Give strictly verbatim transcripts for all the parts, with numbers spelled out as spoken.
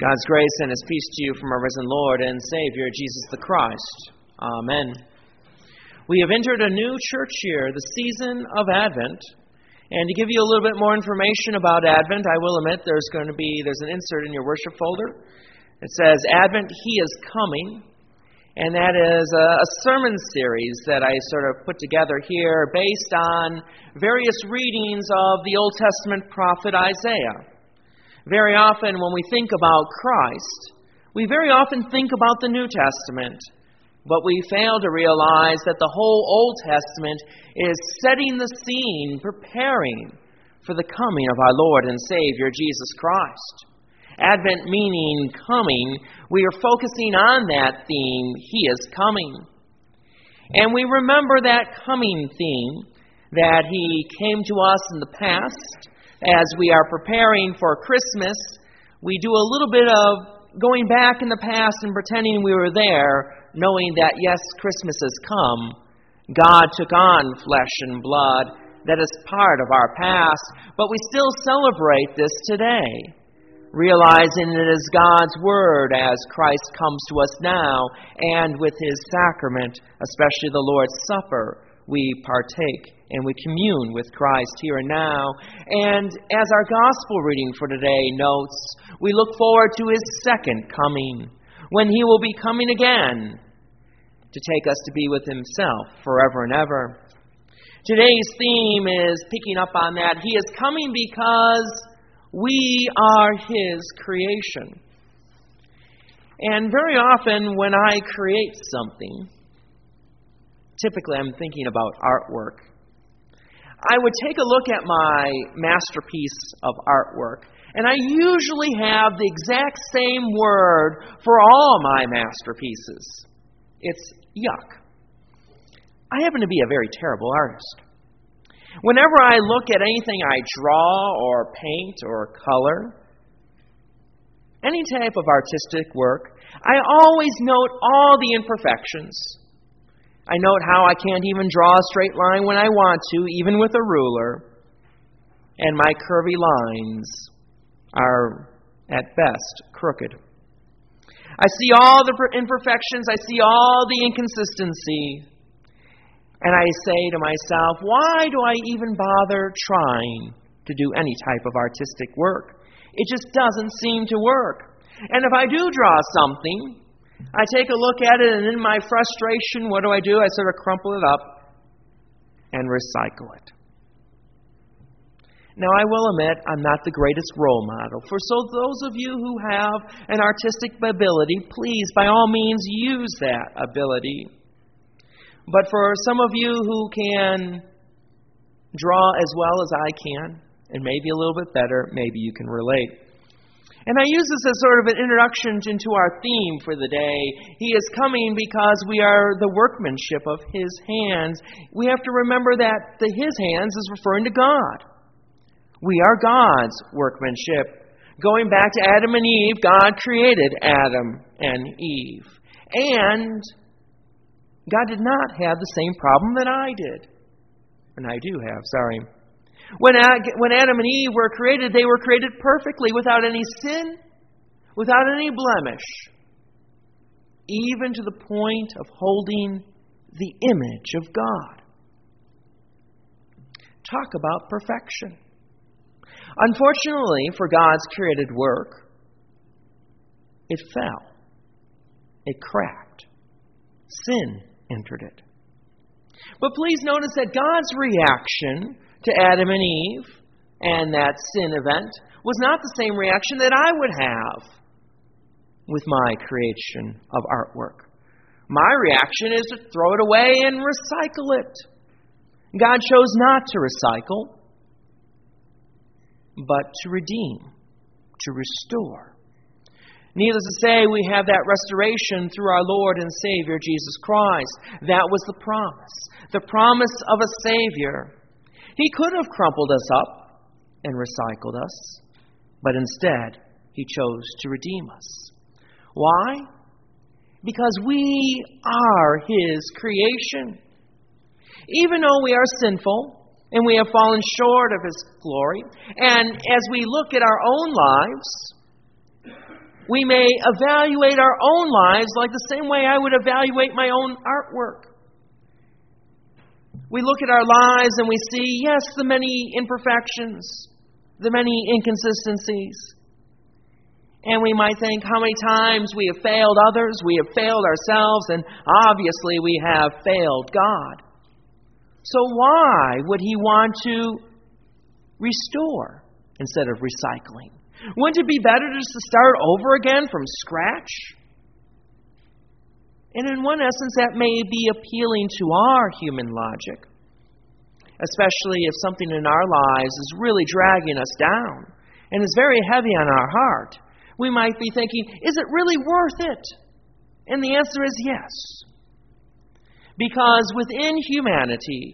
God's grace and His peace to you from our risen Lord and Savior, Jesus the Christ. Amen. We have entered a new church year, the season of Advent. And to give you a little bit more information about Advent, I will admit there's going to be, there's an insert in your worship folder. It says, Advent, He is coming. And that is a, a sermon series that I sort of put together here based on various readings of the Old Testament prophet Isaiah. Very often when we think about Christ, we very often think about the New Testament, but we fail to realize that the whole Old Testament is setting the scene, preparing for the coming of our Lord and Savior, Jesus Christ. Advent meaning coming, we are focusing on that theme, He is coming. And we remember that coming theme, that He came to us in the past. As we are preparing for Christmas, we do a little bit of going back in the past and pretending we were there, knowing that, yes, Christmas has come. God took on flesh and blood. That is part of our past. But we still celebrate this today, realizing it is God's Word as Christ comes to us now, and with His sacrament, especially the Lord's Supper, we partake and we commune with Christ here and now. And as our gospel reading for today notes, we look forward to His second coming, when He will be coming again to take us to be with Himself forever and ever. Today's theme is picking up on that. He is coming because we are His creation. And very often when I create something, typically I'm thinking about artwork, I would take a look at my masterpiece of artwork, and I usually have the exact same word for all my masterpieces. It's yuck. I happen to be a very terrible artist. Whenever I look at anything I draw or paint or color, any type of artistic work, I always note all the imperfections. I note how I can't even draw a straight line when I want to, even with a ruler. And my curvy lines are, at best, crooked. I see all the imperfections. I see all the inconsistency. And I say to myself, why do I even bother trying to do any type of artistic work? It just doesn't seem to work. And if I do draw something, I take a look at it, and in my frustration, what do I do? I sort of crumple it up and recycle it. Now, I will admit, I'm not the greatest role model. For so those of you who have an artistic ability, please, by all means, use that ability. But for some of you who can draw as well as I can, and maybe a little bit better, maybe you can relate. And I use this as sort of an introduction into our theme for the day. He is coming because we are the workmanship of His hands. We have to remember that the His hands is referring to God. We are God's workmanship. Going back to Adam and Eve, God created Adam and Eve. And God did not have the same problem that I did. And I do have, sorry. When Adam and Eve were created, they were created perfectly, without any sin, without any blemish, even to the point of holding the image of God. Talk about perfection. Unfortunately, for God's created work, it fell. It cracked. Sin entered it. But please notice that God's reaction to Adam and Eve and that sin event was not the same reaction that I would have with my creation of artwork. My reaction is to throw it away and recycle it. God chose not to recycle, but to redeem, to restore. Needless to say, we have that restoration through our Lord and Savior, Jesus Christ. That was the promise, the promise of a Savior. He could have crumpled us up and recycled us, but instead, He chose to redeem us. Why? Because we are His creation. Even though we are sinful and we have fallen short of His glory, and as we look at our own lives, We may evaluate our own lives like the same way I would evaluate my own artwork. We look at our lives and we see, yes, the many imperfections, the many inconsistencies. And we might think how many times we have failed others, we have failed ourselves, and obviously we have failed God. So why would He want to restore instead of recycling? Wouldn't it be better just to start over again from scratch? And in one essence, that may be appealing to our human logic, especially if something in our lives is really dragging us down and is very heavy on our heart. We might be thinking, is it really worth it? And the answer is yes. Because within humanity,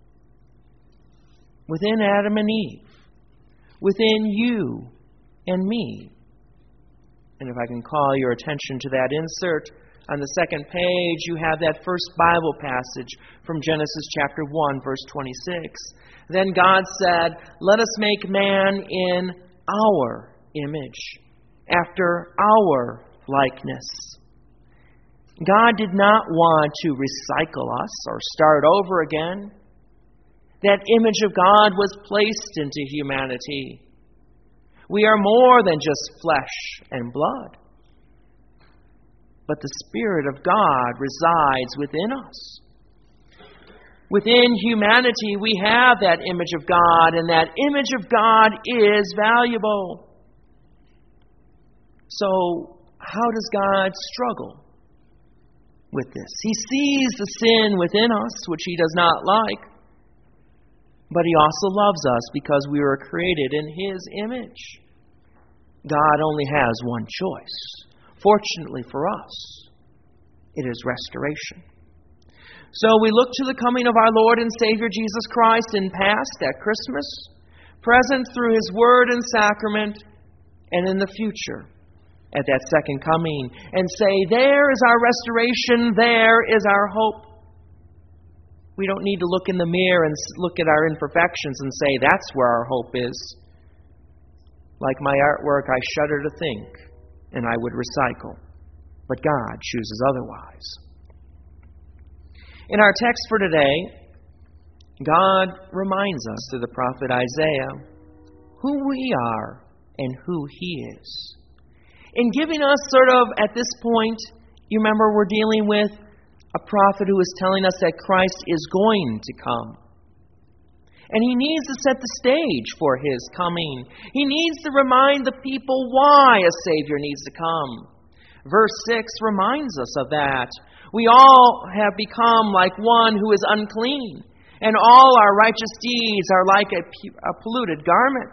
within Adam and Eve, within you and me, and if I can call your attention to that insert on the second page, you have that first Bible passage from Genesis chapter one, verse twenty-six. Then God said, "Let us make man in our image, after our likeness." God did not want to recycle us or start over again. That image of God was placed into humanity. We are more than just flesh and blood. But the Spirit of God resides within us. Within humanity, we have that image of God, and that image of God is valuable. So, how does God struggle with this? He sees the sin within us, which He does not like. But He also loves us because we were created in His image. God only has one choice. Fortunately for us, it is restoration. So we look to the coming of our Lord and Savior Jesus Christ in past at Christmas, present through His Word and sacrament, and in the future at that second coming, and say, there is our restoration, there is our hope. We don't need to look in the mirror and look at our imperfections and say, that's where our hope is. Like my artwork, I shudder to think, and I would recycle. But God chooses otherwise. In our text for today, God reminds us through the prophet Isaiah who we are and who He is. In giving us sort of, at this point, you remember we're dealing with a prophet who is telling us that Christ is going to come. And He needs to set the stage for His coming. He needs to remind the people why a Savior needs to come. Verse six reminds us of that. We all have become like one who is unclean, and all our righteous deeds are like a, a polluted garment.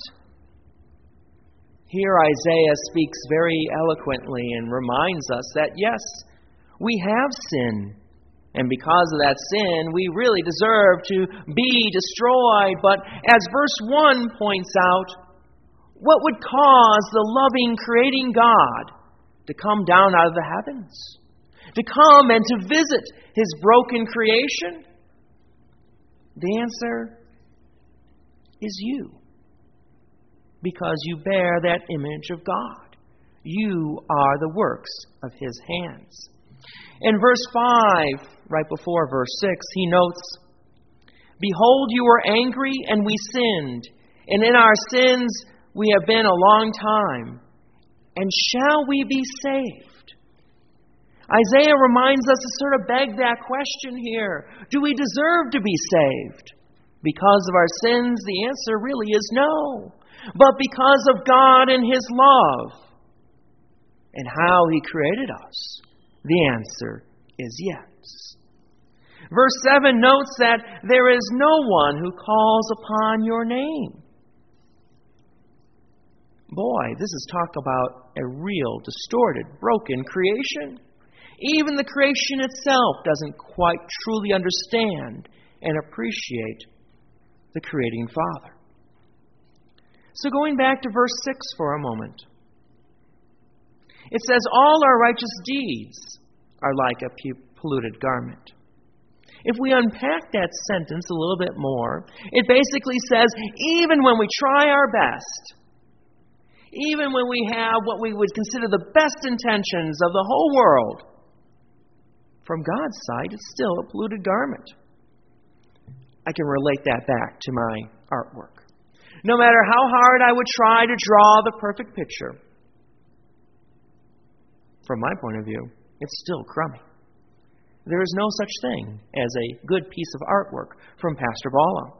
Here Isaiah speaks very eloquently and reminds us that, yes, we have sin. And because of that sin, we really deserve to be destroyed. But as verse one points out, what would cause the loving, creating God to come down out of the heavens? To come and to visit His broken creation? The answer is you. Because you bear that image of God. You are the works of His hands. In verse five, right before verse six, he notes, "Behold, you were angry, and we sinned, and in our sins we have been a long time. And shall we be saved?" Isaiah reminds us to sort of beg that question here. Do we deserve to be saved? Because of our sins, the answer really is no. But because of God and His love and how He created us, the answer is yes. Verse seven notes that there is no one who calls upon your name. Boy, this is talk about a real, distorted, broken creation. Even the creation itself doesn't quite truly understand and appreciate the creating Father. So going back to verse six for a moment. It says, all our righteous deeds are like a polluted garment. If we unpack that sentence a little bit more, it basically says, even when we try our best, even when we have what we would consider the best intentions of the whole world, from God's sight, it's still a polluted garment. I can relate that back to my artwork. No matter how hard I would try to draw the perfect picture, from my point of view, it's still crummy. There is no such thing as a good piece of artwork from Pastor Bala.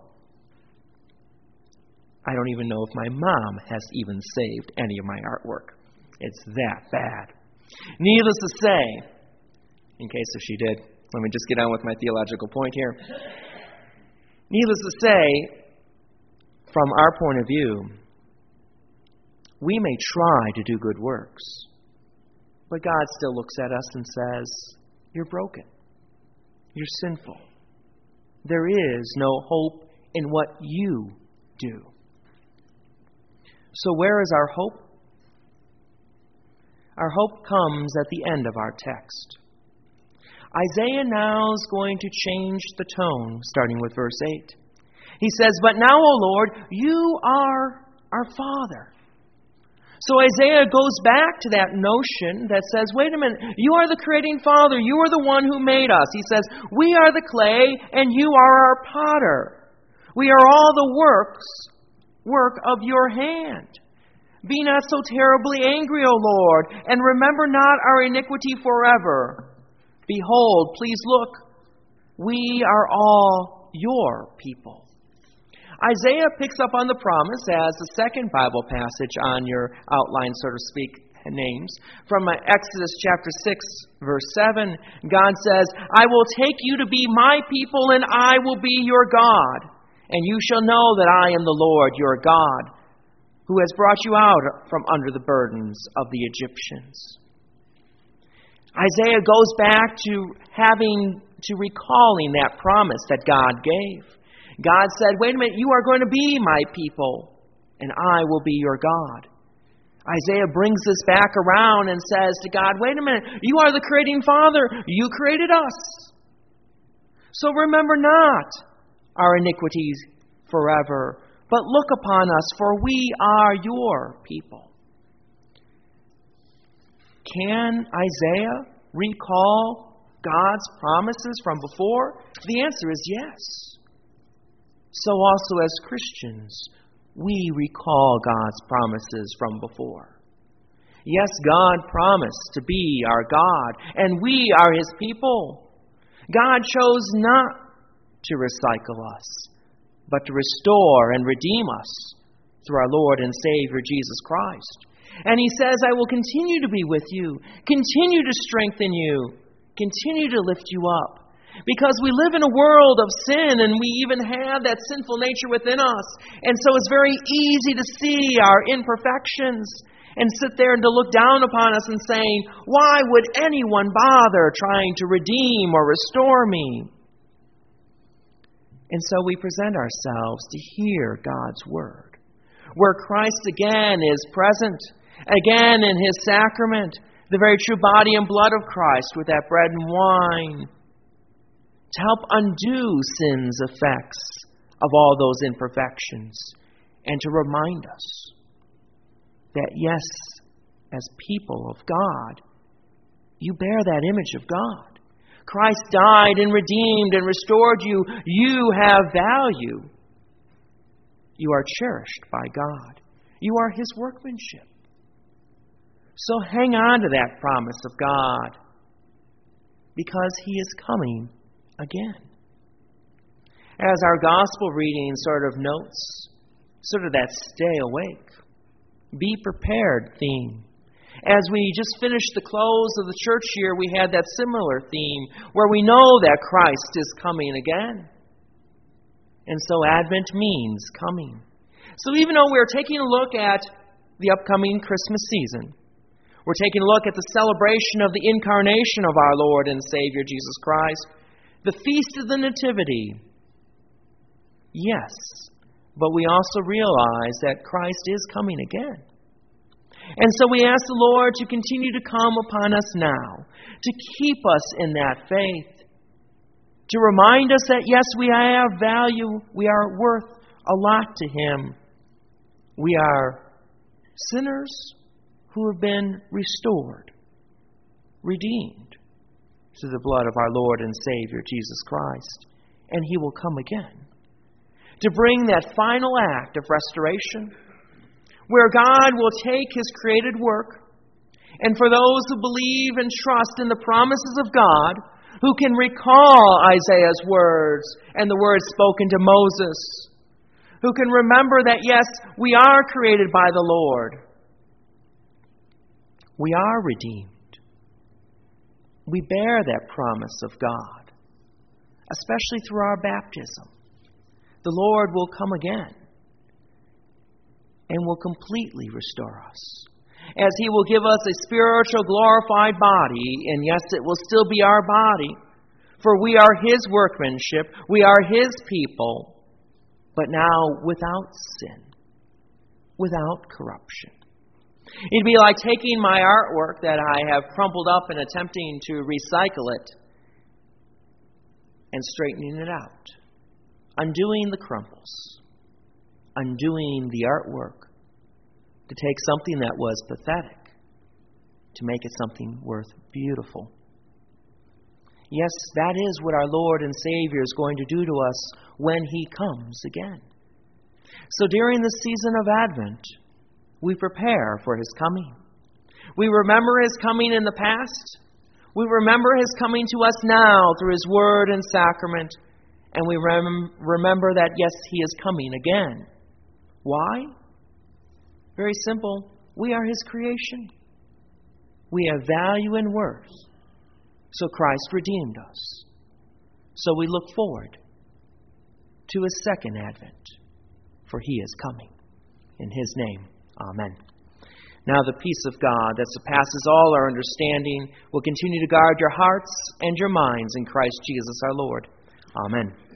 I don't even know if my mom has even saved any of my artwork. It's that bad. Needless to say, in case if she did, let me just get on with my theological point here. Needless to say, from our point of view, we may try to do good works, but God still looks at us and says, you're broken. You're sinful. There is no hope in what you do. So where is our hope? Our hope comes at the end of our text. Isaiah now is going to change the tone, starting with verse eight. He says, "But now, O Lord, you are our Father." So Isaiah goes back to that notion that says, wait a minute, you are the creating Father. You are the one who made us. He says, we are the clay and you are our potter. We are all the works, work of your hand. Be not so terribly angry, O Lord, and remember not our iniquity forever. Behold, please look, we are all your people. Isaiah picks up on the promise as the second Bible passage on your outline, so to speak, names. From Exodus chapter six, verse seven, God says, I will take you to be my people, and I will be your God. And you shall know that I am the Lord your God, who has brought you out from under the burdens of the Egyptians. Isaiah goes back to having, to recalling that promise that God gave. God said, wait a minute, you are going to be my people, and I will be your God. Isaiah brings this back around and says to God, wait a minute, you are the creating Father. You created us. So remember not our iniquities forever, but look upon us, for we are your people. Can Isaiah recall God's promises from before? The answer is yes. So also as Christians, we recall God's promises from before. Yes, God promised to be our God, and we are His people. God chose not to recycle us, but to restore and redeem us through our Lord and Savior Jesus Christ. And He says, I will continue to be with you, continue to strengthen you, continue to lift you up. Because we live in a world of sin, and we even have that sinful nature within us. And so it's very easy to see our imperfections and sit there and to look down upon us and saying, why would anyone bother trying to redeem or restore me? And so we present ourselves to hear God's Word, where Christ again is present, again in His sacrament, the very true body and blood of Christ with that bread and wine, to help undo sin's effects of all those imperfections, and to remind us that yes, as people of God, you bear that image of God. Christ died and redeemed and restored you. You have value. You are cherished by God. You are His workmanship. So hang on to that promise of God, because He is coming again. As our gospel reading sort of notes, sort of that stay awake, be prepared theme. As we just finished the close of the church year, we had that similar theme where we know that Christ is coming again. And so Advent means coming. So even though we're taking a look at the upcoming Christmas season, we're taking a look at the celebration of the incarnation of our Lord and Savior Jesus Christ, the Feast of the Nativity, yes, but we also realize that Christ is coming again. And so we ask the Lord to continue to come upon us now, to keep us in that faith, to remind us that yes, we have value, we are worth a lot to Him. We are Sinners who have been restored, redeemed through the blood of our Lord and Savior, Jesus Christ. And He will come again to bring that final act of restoration, where God will take His created work, and for those who believe and trust in the promises of God, who can recall Isaiah's words and the words spoken to Moses, who can remember that, yes, we are created by the Lord. We are redeemed. We bear that promise of God, especially through our baptism. The Lord will come again and will completely restore us, as He will give us a spiritual glorified body, and yes, it will still be our body, for we are His workmanship, we are His people, but now without sin, without corruption. It'd be like taking my artwork that I have crumpled up and attempting to recycle it and straightening it out, undoing the crumbles, undoing the artwork, to take something that was pathetic to make it something worth beautiful. Yes, that is what our Lord and Savior is going to do to us when He comes again. So during the season of Advent, we prepare for His coming. We remember His coming in the past. We remember His coming to us now through His Word and sacrament. And we rem- remember that, yes, He is coming again. Why? Very simple. We are His creation. We have value and worth. So Christ redeemed us. So we look forward to His second advent, for He is coming. In His name, amen. Now the peace of God that surpasses all our understanding will continue to guard your hearts and your minds in Christ Jesus our Lord. Amen.